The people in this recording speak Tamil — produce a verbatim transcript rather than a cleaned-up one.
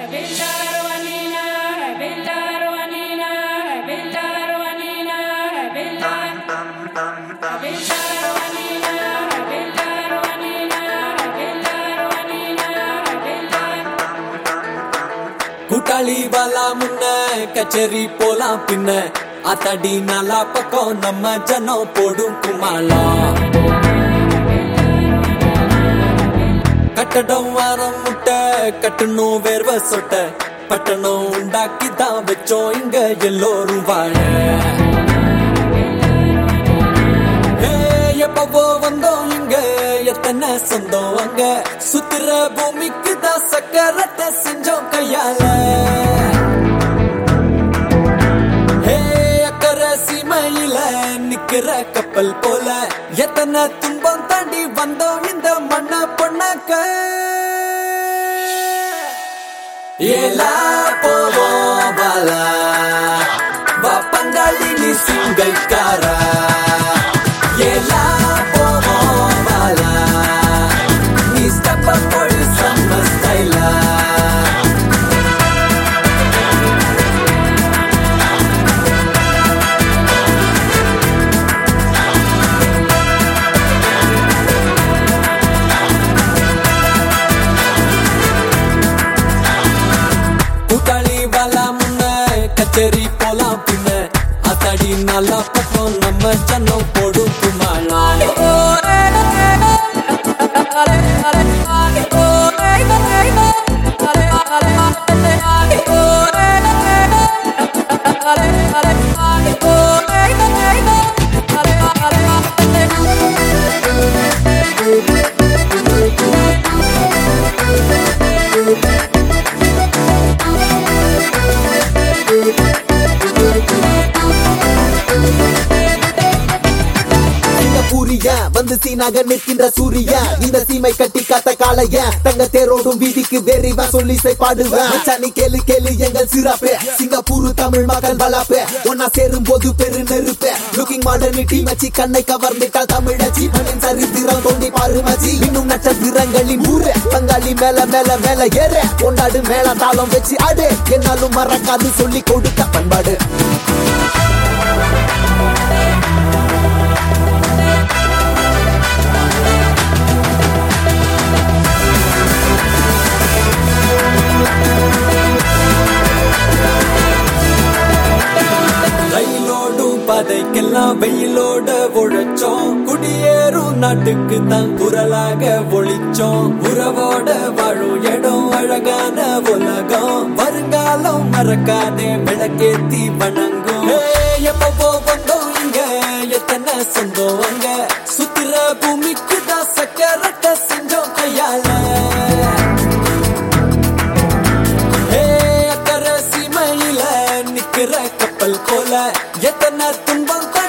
கூட்டாளி வாலா முன்ன கச்சேரி போலாம் பின்ன அத்தடி நாலா பக்கம் நம்ம ஜனம் போடும் குமாலாம் கட்டடம் வாரம் முட்டை கட்டணும் வேர்வ சொட்ட பட்டணம் உண்டாக்கிதான் வச்சோம் இங்க எல்லோரும் வாழ எப்பவோ வந்தோம் இங்க எத்தனை சொந்தம் அங்க சுத்திர பூமிக்கு தான் சக்கரத்தை செஞ்சோம் கையால அக்கறை சீமையில நிக்கிற கப்பல் போல எத்தனை துன்பம் தாண்டி வந்தோம் இந்த மண்ண பொண்ணாக்க ஏலா போவோம் பாலா வா பங்காளி நீ சிங்கைக்காரா ஏலா போவோம் பாலா நீ ஸ்டெப் அப் போடு சம்ம ஸ்டைலா கூட்டாளி வாலா முன்ன கச்சேரி போலாம் பின்ன அத்தடி நல்லா பக்கம் நம்ம ஜனம் போடும் குமாளா வந்து சீனாக நிற்கின்ற சூரிய இந்த சீமை கட்டி காத்த காளைய தங்க தேரோடும் வீதிக்கு வெறிவா சொல்லி பாடுவேன் சனி கேளு கேளு எங்கள் சிறப்பு சிங்கப்பூர் தமிழ் மக்கள் வளர்ப்பு ஒன்னா சேரும் போது பெரு நெருப்பு லுக்கிங் மாடர்னிட்டி மச்சி கண்ணை கவர்ந்துட்டால் தமிழச்சி மண்ணின் சரித்திரம் தோண்டி பாரு மச்சி இன்னும் நட்சத்திரங்களின் ஊரு பங்காளி மேல மேல மேல ஏற கொண்டாடு மேல தாளம் வச்சு ஆடு என்னாலும் மறக்காது சொல்லி கொடுத்த பண்பாடு பதைக்கெல்லாம் வெயிலோட உழைச்சோம் குடியேறும் நாட்டுக்கு தான் குரலாக ஒழிச்சோம் உறவோட வாழும் இடம் அழகான உலகம் வருங்காலம் மறக்காதே விளக்கேத்தி வணங்கும் எப்பவோ வந்தோம் இங்க எத்தனை சொந்தம் அங்க சுத்திர பூமிக்கு தான் சக்கரத்தை செஞ்சோம் கையால அக்கறை சீமையில நிக்கிற கப்பல் போல எத்தனை துன்பம்